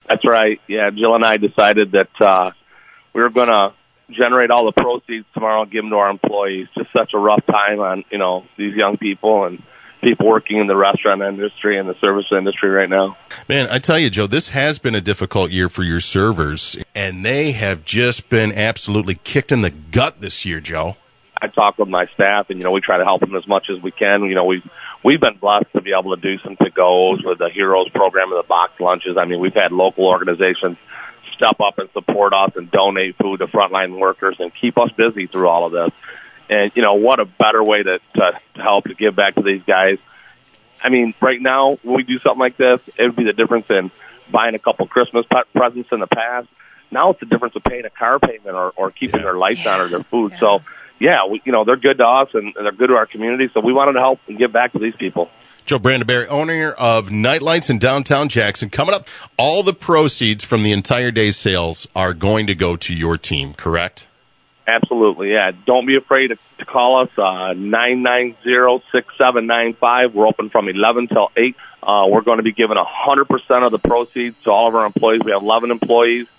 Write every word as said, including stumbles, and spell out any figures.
That's right. Yeah, Jill and I decided that uh, we were going to generate all the proceeds tomorrow and give them to our employees. Just such a rough time on, you know, these young people and people working in the restaurant industry and the service industry right now. Man, I tell you, Joe, this has been a difficult year for your servers, and they have just been absolutely kicked in the gut this year, Joe. I talk with my staff, and, you know, we try to help them as much as we can. You know, we've, we've been blessed to be able to do some to-goes with the Heroes program and the box lunches. I mean, we've had local organizations step up and support us and donate food to frontline workers and keep us busy through all of this. And, you know, what a better way to, to, to help to give back to these guys. I mean, right now, when we do something like this, it would be the difference in buying a couple Christmas presents in the past. Now it's the difference of paying a car payment or, or keeping yeah. their lights on or their food. Yeah. So, yeah, we, you know, they're good to us and they're good to our community, so we wanted to help and give back to these people. Joe Brandenberry, owner of Nightlights in downtown Jackson. Coming up, all the proceeds from the entire day's sales are going to go to your team, correct? Absolutely, yeah. Don't be afraid to, to call us, uh, nine nine zero, six seven nine five. We're open from eleven till eight. Uh, we're going to be giving one hundred percent of the proceeds to all of our employees. We have eleven employees.